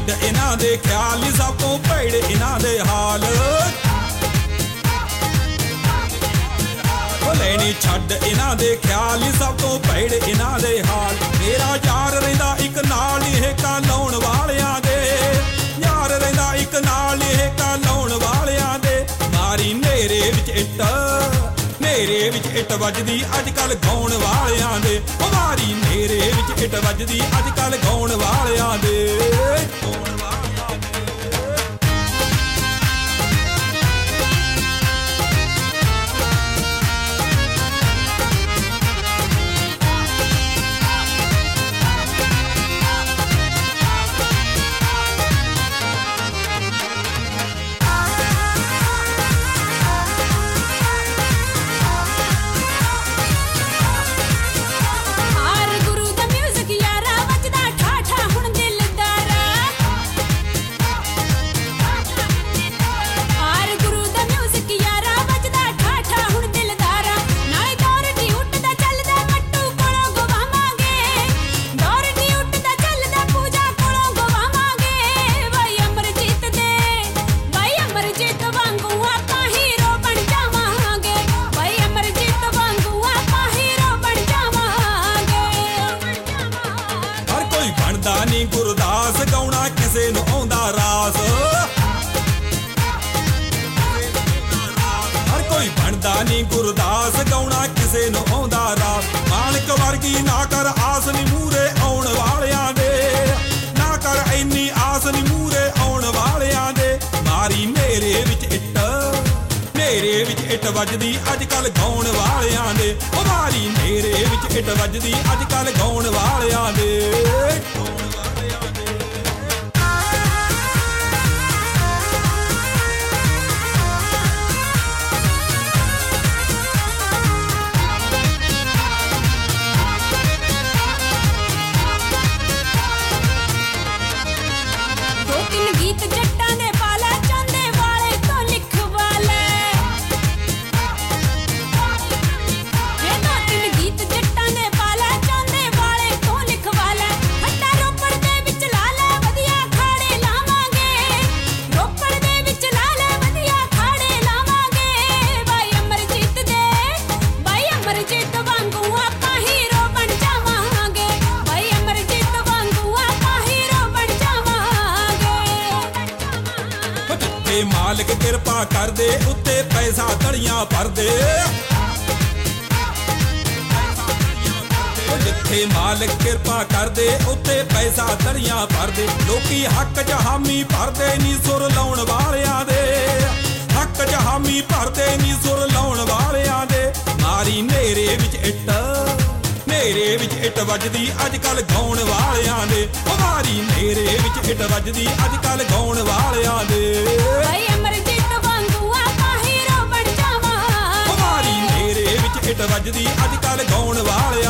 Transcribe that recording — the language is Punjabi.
ਛੱਡ ਇਹਨਾਂ ਦੇ ਖਿਆਲ ਨੀ ਸਭ ਤੋਂ ਭੈੜੇ ਇਹਨਾਂ ਦੇ ਹਾਲ ਲੈਣੀ ਛੱਡ ਇਹਨਾਂ ਦੇ ਖਿਆਲ ਨੀ ਸਭ ਤੋਂ ਭੈੜੇ ਇਹਨਾਂ ਦੇ ਹਾਲ ਮੇਰਾ ਯਾਰ ਰਹਿੰਦਾ ਇੱਕ ਨਾਲ ਇਹ ਕਾ ਲਾਉਣ ਵਾਲਿਆਂ ਦੇ ਯਾਰ ਰਹਿੰਦਾ ਇੱਕ ਨਾਲ ਇਹ ਕਾ ਲਾਉਣ ਵਾਲਿਆਂ ਦੇ ਮਾਰੀ ਨੇਰੇ ਵਿੱਚ ਇੱਟ ਨੇਰੇ ਵਿੱਚ ਇੱਟ ਵੱਜਦੀ ਅੱਜ ਕੱਲ ਗਾਉਣ ਵਾਲਿਆਂ ਦੇ ਉਹ ਮਾਰੀ ਨੇਰੇ ਵਿੱਚ ਇੱਟ ਵੱਜਦੀ ਅੱਜ ਕੱਲ ਗਾਉਣ ਵਾਲਿਆਂ ਦੇ ਨੀ ਗੁਰਦਾਸ ਗਾਉਣਾ ਕਿਸੇ ਨੂੰ ਆਉਂਦਾ ਰਾਸ ਹਰ ਕੋਈ ਬਣਦਾ ਨੀ ਗੁਰਦਾਸ ਗਾਉਣਾ ਕਿਸੇ ਨੂੰ ਆਉਂਦਾ ਰਾਸ ਮਾਲਕ ਵਰਗੀ ਨਾ ਕਰ ਆਸ ਨੀ ਮੂਰੇ ਆਉਣ ਵਾਲਿਆਂ ਦੇ ਨਾ ਕਰ ਇੰਨੀ ਆਸ ਨੀ ਮੂਰੇ ਆਉਣ ਵਾਲਿਆਂ ਦੇ ਮਾਰੀ ਨੇਰੇ ਵਿੱਚ ਇੱਟ ਨੇਰੇ ਵਿੱਚ ਇੱਟ ਵੱਜਦੀ ਅੱਜ ਕੱਲ ਗਾਉਣ ਵਾਲਿਆਂ ਦੇ ਉਹ ਮਾਰੀ ਨੇਰੇ ਵਿੱਚ ਇੱਟ ਵੱਜਦੀ ਅੱਜ ਕੱਲ ਗਾਉਣ ਵਾਲਿਆਂ ਦੇ ਗੀਤ ਜੱਟਾਂ ਦੇ ਪਾਲਾ ਚਾਹੁੰਦੇ ਵਾਲੇ ਤੋਂ ਲਿਖਵਾ ਲੈ ਇਹ ਦੋ ਤਿੰਨ ਗੀਤ ਜੱਟਾਂ ਦੇ ਪਾਲਾ ਚਾਹੁੰਦੇ ਵਾਲੇ ਤੋਂ ਲਿਖਵਾ ਲੈ ਹੱਟਾ ਰੋਪੜ ਦੇ ਵਿੱਚ ਲਾ ਲੈ ਵਧੀਆ ਖਾੜੇ ਲਾਵਾਂਗੇ ਰੋਪੜ ਦੇ ਵਿੱਚ ਲਾ ਲੈ ਵਧੀਆ ਖਾੜੇ ਲਾਵਾਂਗੇ ਬਾਈ ਅਮਰਜੀਤ ਵਾਂਗੂ ਆਪਾਂ ਹੀਰੋ ਬਣ ਜਾਵਾਂਗੇ ਬਾਈ ਅਮਰਜੀਤ ਵਾਂਗੂ ਆਪਾਂ ਹੀਰੋ ਬਣ ਜਾਵਾਂਗੇ ਜਿੱਥੇ ਮਾਲਕ ਕਿਰਪਾ ਕਰਦੇ ਉੱਤੇ ਪੈਸਾ ਧੜੀਆਂ ਭਰਦੇ ਜਿੱਥੇ ਮਾਲਕ ਕਿਰਪਾ ਕਰਦੇ ਉੱਤੇ ਪੈਸਾ ਧੜੀਆਂ ਭਰਦੇ ਲੋਕੀ ਹੱਕ ਚ ਹਾਮੀ ਭਰਦੇ ਨੀ ਸੁਰ ਲਾਉਣ ਵਾਲਿਆਂ ਦੇ ਹੱਕ ਚ ਹਾਮੀ ਭਰਦੇ ਨੀ ਸੁਰ ਲਾਉਣ ਵਾਲਿਆਂ ਦੇ ਮਾਰੀ ਨੇਰੇ ਵਿੱਚ ਇੱਟ ਨੇਰੇ ਵਿੱਚ ਇੱਟ ਵੱਜਦੀ ਅੱਜ ਕੱਲ ਗਾਉਣ ਵਾਲਿਆਂ ਦੇ ਉਹ ਮਾਰੀ ਨੇਰੇ ਵਿੱਚ ਇੱਟ ਵੱਜਦੀ ਅੱਜ ਕੱਲ ਗਾਉਣ ਵਾਲਿਆਂ ਦੇ ਬਾਈ ਅਮਰਜੀਤ ਵਾਂਗੂ ਆਪਾਂ ਹੀਰੋ ਬਣ ਜਾਵਾਂਗੇ ਉਹ ਮਾਰੀ ਨੇਰੇ ਵਿੱਚ ਇੱਟ ਵੱਜਦੀ ਅੱਜ ਕੱਲ ਗਾਉਣ ਵਾਲਿਆਂ